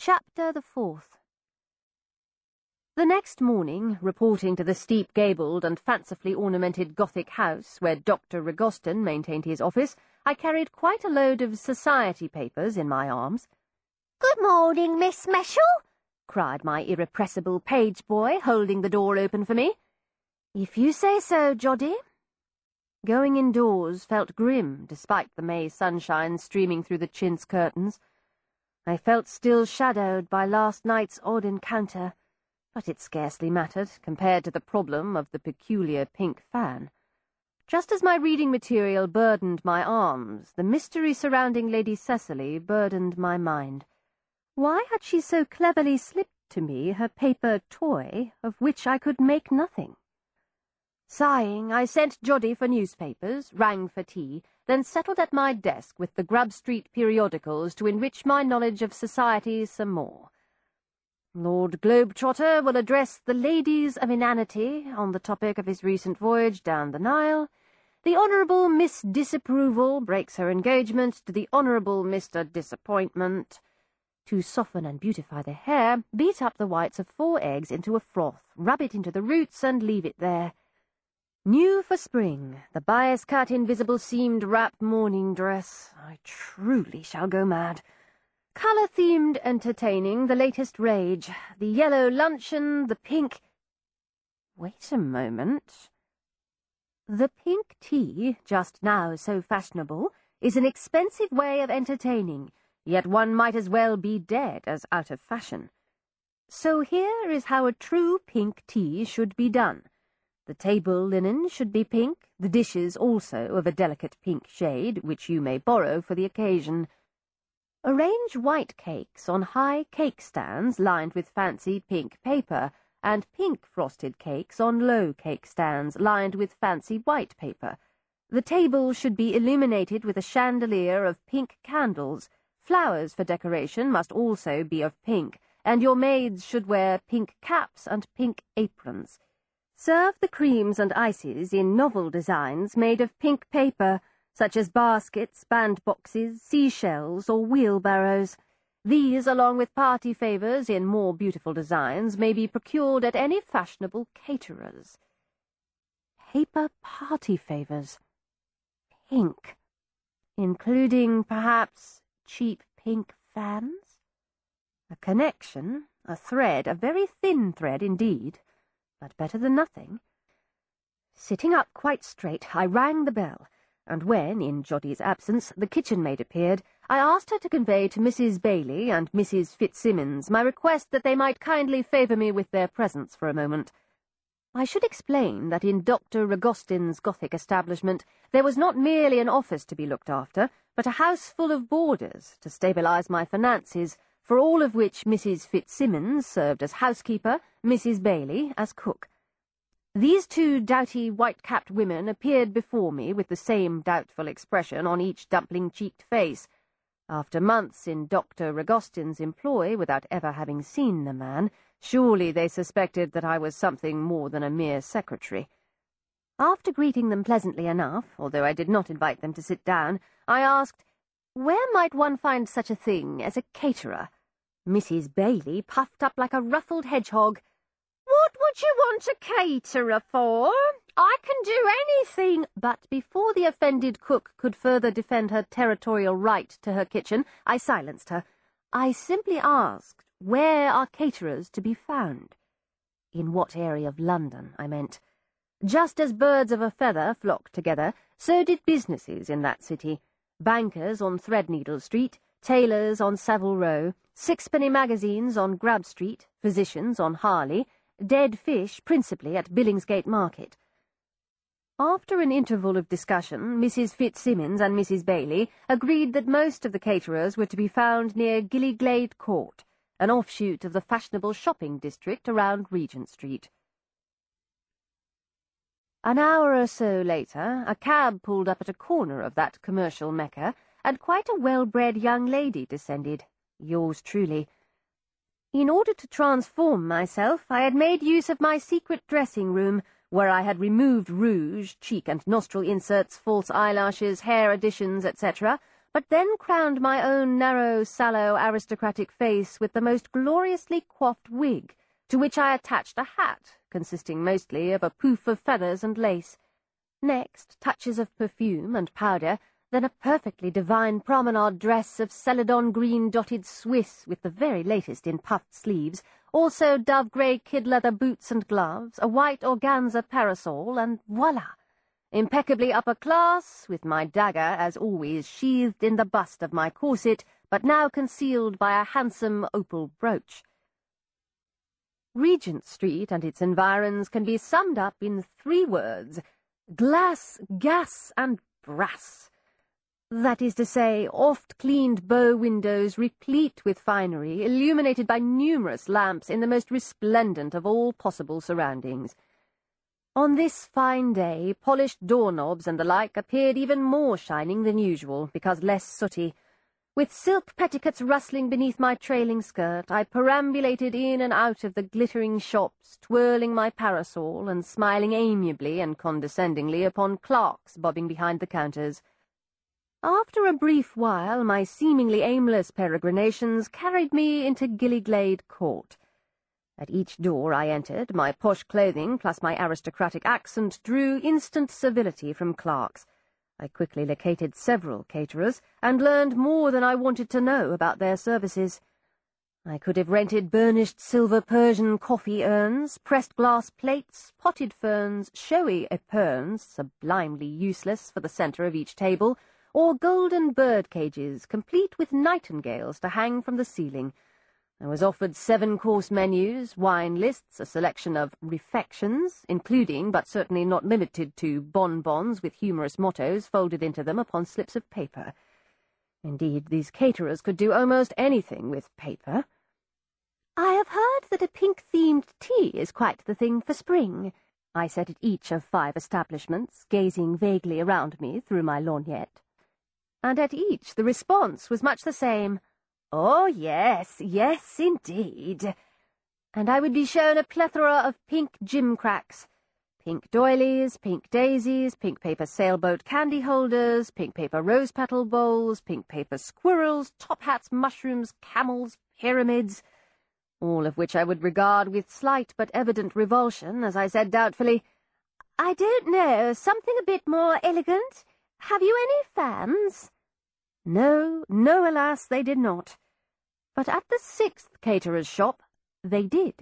Chapter the 4th. The next morning, reporting to the steep-gabled and fancifully ornamented Gothic house where Dr. Regoston maintained his office, I carried quite a load of society papers in my arms. "Good morning, Miss Meshel," cried my irrepressible page-boy, holding the door open for me. "If you say so, Joddy." Going indoors felt grim, despite the May sunshine streaming through the chintz curtains. I felt still shadowed by last night's odd encounter, but it scarcely mattered compared to the problem of the peculiar pink fan. Just as my reading material burdened my arms, the mystery surrounding Lady Cecily burdened my mind. Why had she so cleverly slipped to me her paper toy, of which I could make nothing? Sighing, I sent Joddy for newspapers, rang for tea, then settled at my desk with the Grub Street periodicals to enrich my knowledge of society some more. Lord Globetrotter will address the ladies of inanity on the topic of his recent voyage down the Nile. The Honourable Miss Disapproval breaks her engagement to the Honourable Mr. Disappointment. To soften and beautify the hair, beat up the whites of 4 eggs into a froth, rub it into the roots, and leave it there. New for spring, the bias-cut invisible-seamed wrap morning dress. I truly shall go mad. Colour-themed entertaining, the latest rage. The yellow luncheon, the pink... Wait a moment. The pink tea, just now so fashionable, is an expensive way of entertaining, yet one might as well be dead as out of fashion. So here is how a true pink tea should be done. The table linen should be pink, the dishes also of a delicate pink shade, which you may borrow for the occasion. Arrange white cakes on high cake stands lined with fancy pink paper, and pink frosted cakes on low cake stands lined with fancy white paper. The table should be illuminated with a chandelier of pink candles. Flowers for decoration must also be of pink, and your maids should wear pink caps and pink aprons. Serve the creams and ices in novel designs made of pink paper, such as baskets, bandboxes, seashells, or wheelbarrows. These, along with party favours in more beautiful designs, may be procured at any fashionable caterer's. Paper party favours. Pink. Including, perhaps, cheap pink fans? A connection, a thread, a very thin thread indeed, but better than nothing. Sitting up quite straight, I rang the bell, and when, in Joddy's absence, the kitchen-maid appeared, I asked her to convey to Mrs. Bailey and Mrs. Fitzsimmons my request that they might kindly favour me with their presence for a moment. I should explain that in Dr. Regoston's Gothic establishment there was not merely an office to be looked after, but a house full of boarders to stabilise my finances, for all of which Mrs. Fitzsimmons served as housekeeper, Mrs. Bailey as cook. These 2 doughty, white-capped women appeared before me with the same doubtful expression on each dumpling-cheeked face. After months in Dr. Regoston's employ without ever having seen the man, surely they suspected that I was something more than a mere secretary. After greeting them pleasantly enough, although I did not invite them to sit down, I asked, where might one find such a thing as a caterer? Mrs. Bailey puffed up like a ruffled hedgehog. "What would you want a caterer for? I can do anything." But before the offended cook could further defend her territorial right to her kitchen, I silenced her. I simply asked, where are caterers to be found? In what area of London, I meant. Just as birds of a feather flock together, so did businesses in that city. Bankers on Threadneedle Street, tailors on Savile Row, sixpenny magazines on Grub Street, physicians on Harley, dead fish principally at Billingsgate Market. After an interval of discussion, Mrs. Fitzsimmons and Mrs. Bailey agreed that most of the caterers were to be found near Gillyglade Court, an offshoot of the fashionable shopping district around Regent Street. An hour or so later, a cab pulled up at a corner of that commercial mecca, and quite a well-bred young lady descended. Yours truly. In order to transform myself, I had made use of my secret dressing-room, where I had removed rouge, cheek and nostril inserts, false eyelashes, hair additions, etc., but then crowned my own narrow, sallow, aristocratic face with the most gloriously coiffed wig, to which I attached a hat, consisting mostly of a poof of feathers and lace. Next, touches of perfume and powder, then a perfectly divine promenade dress of celadon green dotted Swiss with the very latest in puffed sleeves, also dove-grey kid-leather boots and gloves, a white organza parasol, and voila! Impeccably upper class, with my dagger, as always, sheathed in the bust of my corset, but now concealed by a handsome opal brooch. Regent Street and its environs can be summed up in 3 words: glass, gas, and brass. That is to say, oft-cleaned bow windows replete with finery, illuminated by numerous lamps in the most resplendent of all possible surroundings. On this fine day, polished doorknobs and the like appeared even more shining than usual, because less sooty. With silk petticoats rustling beneath my trailing skirt, I perambulated in and out of the glittering shops, twirling my parasol and smiling amiably and condescendingly upon clerks bobbing behind the counters. After a brief while, my seemingly aimless peregrinations carried me into Gillyglade Court. At each door I entered, my posh clothing plus my aristocratic accent drew instant civility from clerks. I quickly located several caterers, and learned more than I wanted to know about their services. I could have rented burnished silver Persian coffee urns, pressed glass plates, potted ferns, showy epergnes, sublimely useless for the centre of each table, or golden bird cages, complete with nightingales to hang from the ceiling. I was offered 7-course menus, wine lists, a selection of refections, including, but certainly not limited to, bonbons with humorous mottos folded into them upon slips of paper. Indeed, these caterers could do almost anything with paper. I have heard that a pink-themed tea is quite the thing for spring, I said at each of 5 establishments, gazing vaguely around me through my lorgnette. And at each the response was much the same. "Oh, yes, yes, indeed." And I would be shown a plethora of pink gimcracks, pink doilies, pink daisies, pink paper sailboat candy holders, pink paper rose-petal bowls, pink paper squirrels, top hats, mushrooms, camels, pyramids, all of which I would regard with slight but evident revulsion as I said doubtfully, "I don't know, something a bit more elegant. Have you any fans?" No, no, alas, they did not. But at the 6th caterer's shop, they did.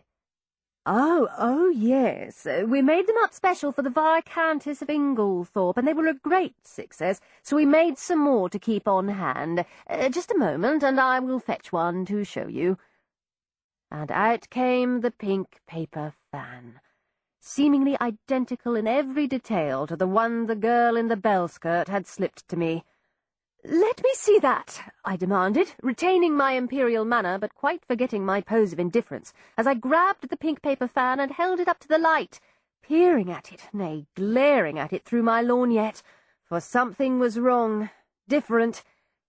Oh, yes, we made them up special for the Viscountess of Inglethorpe, and they were a great success, so we made some more to keep on hand. Just a moment, and I will fetch one to show you. And out came the pink paper fan, seemingly identical in every detail to the one the girl in the bell skirt had slipped to me. "Let me see that," I demanded, retaining my imperial manner but quite forgetting my pose of indifference, as I grabbed the pink paper fan and held it up to the light, peering at it, nay, glaring at it through my lorgnette, for something was wrong, different.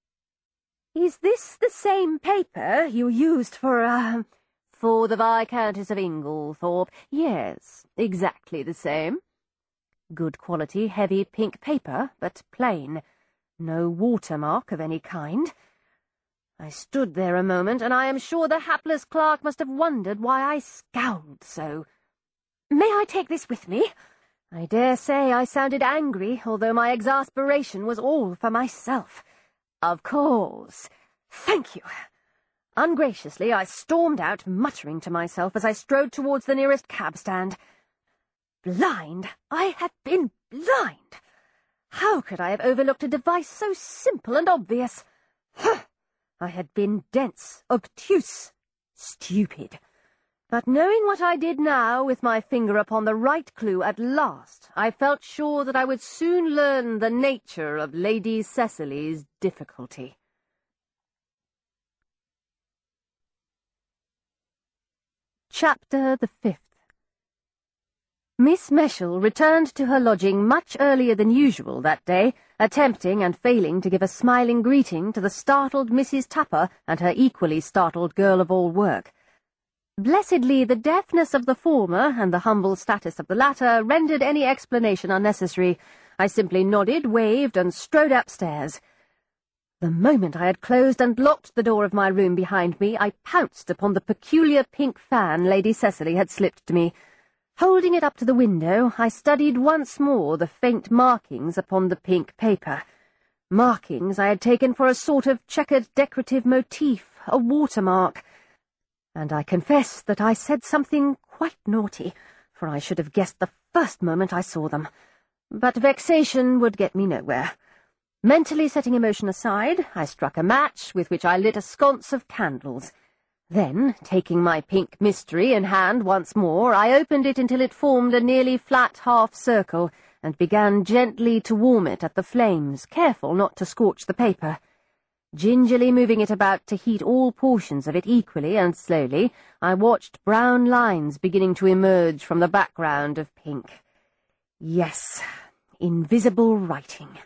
"Is this the same paper you used for, For the Viscountess of Inglethorpe? Yes, exactly the same. Good quality, heavy pink paper, but plain. No watermark of any kind." I stood there a moment, and I am sure the hapless clerk must have wondered why I scowled so. "May I take this with me?" I dare say I sounded angry, although my exasperation was all for myself. "Of course. Thank you." Ungraciously, I stormed out, muttering to myself as I strode towards the nearest cab-stand. Blind! I had been blind! How could I have overlooked a device so simple and obvious? I had been dense, obtuse, stupid. But knowing what I did now, with my finger upon the right clue at last, I felt sure that I would soon learn the nature of Lady Cecily's difficulty. Chapter the 5th. Miss Meshel returned to her lodging much earlier than usual that day, attempting and failing to give a smiling greeting to the startled Mrs. Tupper and her equally startled girl-of-all-work. Blessedly, the deafness of the former and the humble status of the latter rendered any explanation unnecessary. I simply nodded, waved, and strode upstairs. The moment I had closed and locked the door of my room behind me, I pounced upon the peculiar pink fan Lady Cecily had slipped to me. Holding it up to the window, I studied once more the faint markings upon the pink paper. Markings I had taken for a sort of checkered decorative motif, a watermark. And I confess that I said something quite naughty, for I should have guessed the first moment I saw them. But vexation would get me nowhere. Mentally setting emotion aside, I struck a match with which I lit a sconce of candles. Then, taking my pink mystery in hand once more, I opened it until it formed a nearly flat half-circle, and began gently to warm it at the flames, careful not to scorch the paper. Gingerly moving it about to heat all portions of it equally and slowly, I watched brown lines beginning to emerge from the background of pink. Yes, invisible writing.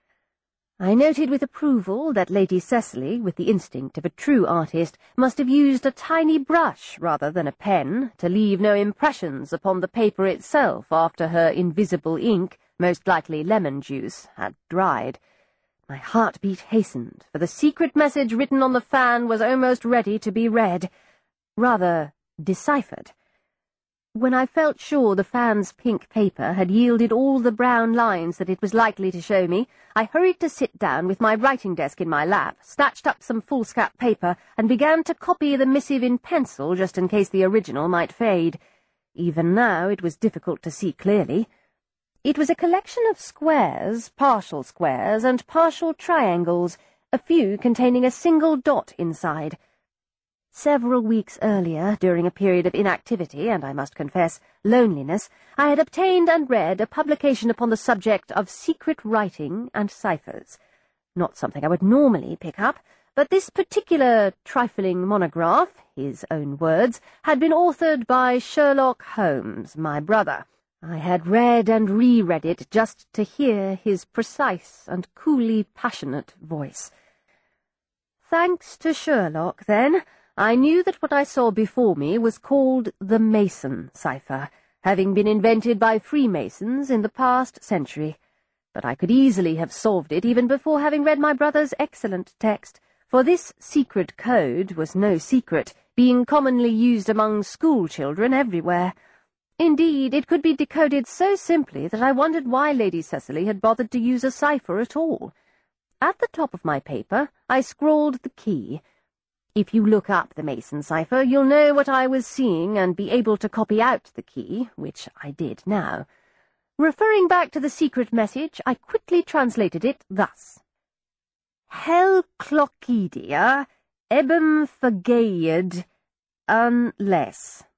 I noted with approval that Lady Cecily, with the instinct of a true artist, must have used a tiny brush rather than a pen to leave no impressions upon the paper itself after her invisible ink, most likely lemon juice, had dried. My heartbeat hastened, for the secret message written on the fan was almost ready to be read. Rather, deciphered. When I felt sure the fan's pink paper had yielded all the brown lines that it was likely to show me, I hurried to sit down with my writing desk in my lap, snatched up some foolscap paper, and began to copy the missive in pencil just in case the original might fade. Even now it was difficult to see clearly. It was a collection of squares, and partial triangles, a few containing a single dot inside. Several weeks earlier, during a period of inactivity and, I must confess, loneliness, I had obtained and read a publication upon the subject of secret writing and ciphers. Not something I would normally pick up, but this particular trifling monograph, his own words, had been authored by Sherlock Holmes, my brother. I had read and re-read it just to hear his precise and coolly passionate voice. Thanks to Sherlock, then, I knew that what I saw before me was called the Mason cipher, having been invented by Freemasons in the past century. But I could easily have solved it even before having read my brother's excellent text, for this secret code was no secret, being commonly used among school children everywhere. Indeed, it could be decoded so simply that I wondered why Lady Cecily had bothered to use a cipher at all. At the top of my paper, I scrawled the key. If you look up the Mason cipher, you'll know what I was seeing and be able to copy out the key, which I did now. Referring back to the secret message, I quickly translated it thus. Hel Clocidia ebem fagayed unless.